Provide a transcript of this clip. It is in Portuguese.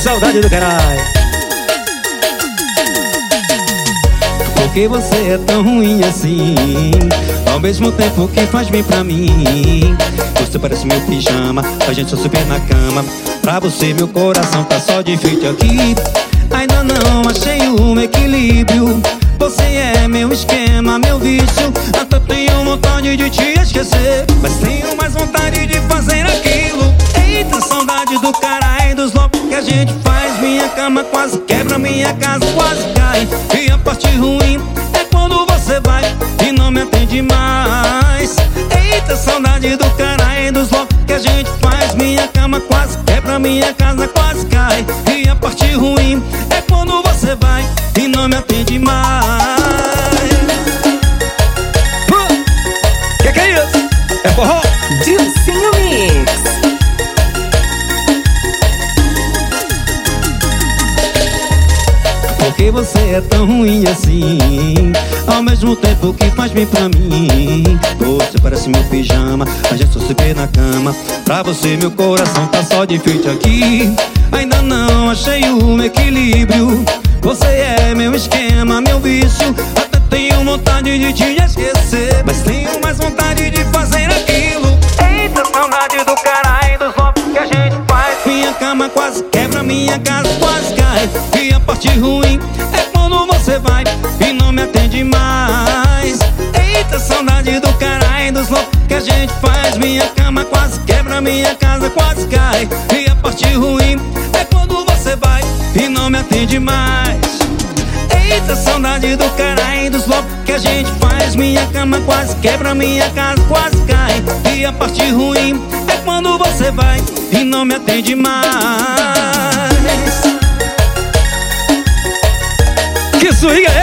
saudade do caralho. Por que você é tão ruim assim? Ao mesmo tempo que faz bem pra mim. Você parece meu pijama, a gente só subir na cama. Pra você meu coração tá só de frente aqui. Ainda não achei um equilíbrio. Você é meu esquema, meu vício. Até tenho vontade de te esquecer, mas tenho mais vontade de fazer aquilo. Eita, saudade do caralho, dos loucos que a gente faz. Minha cama quase quebra, minha casa quase cai. E a parte ruim é quando você vai e não me atende mais. Eita, saudade do caralho, dos loucos que a gente faz. Minha cama quase quebra, minha casa quase cai. E a parte ruim é quando você vai e não me atende mais. Que é isso? É forró? Dilcinho Mix. Por que você é tão ruim assim? Ao mesmo tempo que faz bem pra mim. Você parece meu pijama, a gente só se vê na cama. Pra você meu coração tá só de frente aqui. Ainda não achei um equilíbrio. Você é meu esquema, meu vício. Até tenho vontade de te esquecer, mas tenho mais vontade de fazer aquilo. Eita, saudade do caralho, dos loucos que a gente faz. Minha cama quase quebra, minha casa quase cai. E a parte ruim é quando você vai e não me atende mais. Eita, saudade do caralho, dos loucos que a gente faz. Minha cama quase quebra, minha casa quase cai. E a parte ruim é quando você vai e não me atende mais. Eita, saudade do caralho, dos loucos que a gente faz. Minha cama quase quebra, minha casa quase cai. E a parte ruim é quando você vai e não me atende mais. Que swing é